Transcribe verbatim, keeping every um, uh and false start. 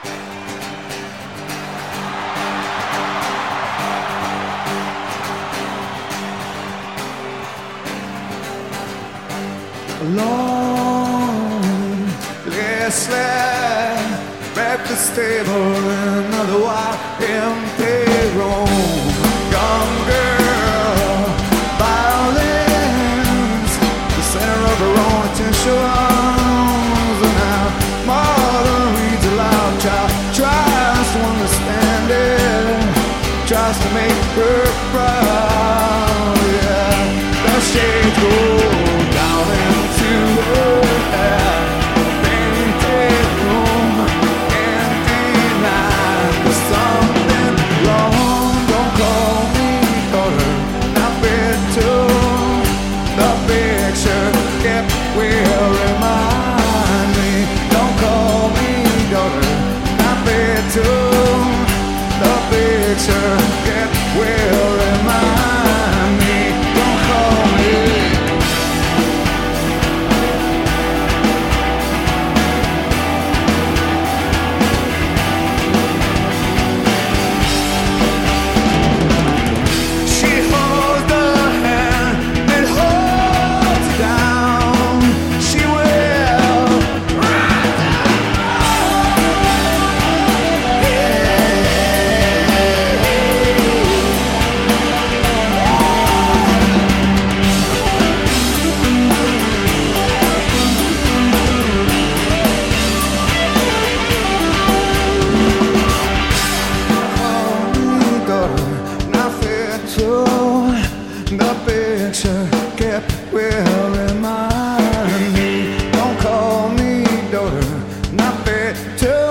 Alone, listless, breakfast table in another wide empty room. Young girl, violins, the center of her own attentions. And our mother reads aloud, child tries to understand it, tries to make her proud. Yeah, the shades go down into her head. Painted room, empty night. There's something wrong. Don't call me daughter, not bitter. The picture kept will remind me. Don't call me daughter, not bitter. The picture kept will remind me. Don't call me. She holds the hand that holds you down. She will ride down. Daughter, not fit to the picture kept will remind me. Don't call me daughter, not fit to